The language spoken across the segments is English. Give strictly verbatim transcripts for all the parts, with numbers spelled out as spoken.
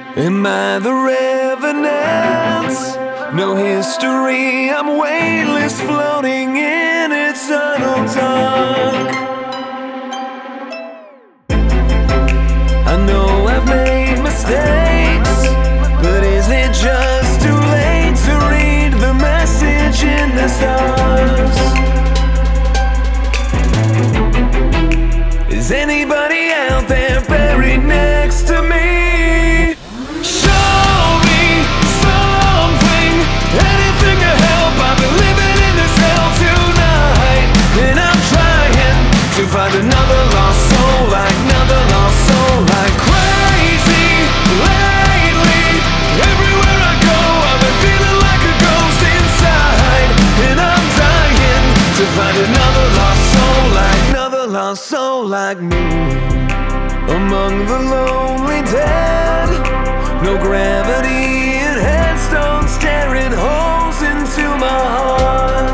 Am I the revenant? No history, I'm weightless, floating in eternal dark. I know I've made mistakes, but is it just too late to read the message in the stars? Is anybody out there buried next to me? Find another lost soul, like another lost soul, like crazy lately. Everywhere I go, I've been feeling like a ghost inside, and I'm dying to find another lost soul, like another lost soul like me. Among the lonely dead, no gravity and headstones staring holes into my heart.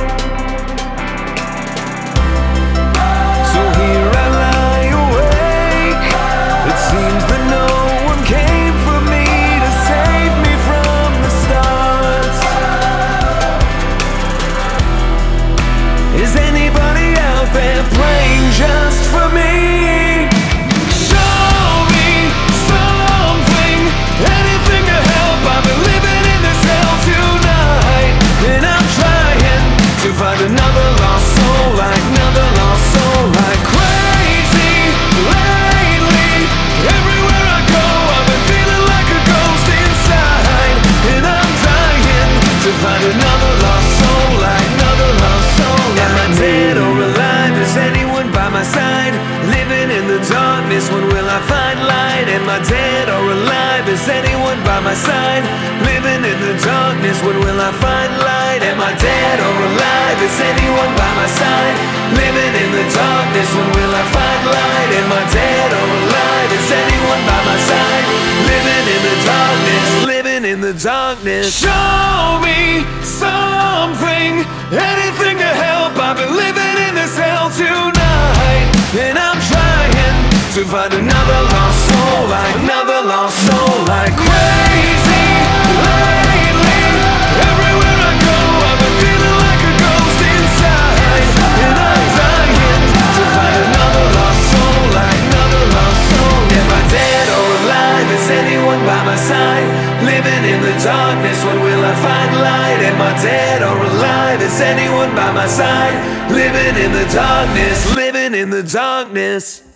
Is anybody out there praying just for me? Show me something, anything to help. I've been living in this hell tonight, and I'm trying to find another lost soul, like another lost soul, like crazy lately. Everywhere I go, I've been feeling like a ghost inside, and I'm dying to find another lost soul, like another lost soul. Am I dead or alive? Is anyone by my side? Living in the darkness, when will I find light? Am I dead or alive? Is anyone by my side? Living in the darkness, when will I find light? Am I dead or alive? Is anyone by my side? Living in the darkness, when will I find light? Am I dead or alive? Is anyone by my side? Living in the darkness, living in the darkness. Show me something, anything to help. I've been living in this hell tonight, and I'm trying to find another lost soul, like another lost soul, like crazy lately. Everywhere I go, I've been feeling like a ghost inside, and I'm dying to find another lost soul, like another lost soul. Am I dead or alive? Is anyone by my side? Living in the darkness, when will I find light? Am I dead or alive? Is anyone by my side? Living in the darkness, living in the darkness.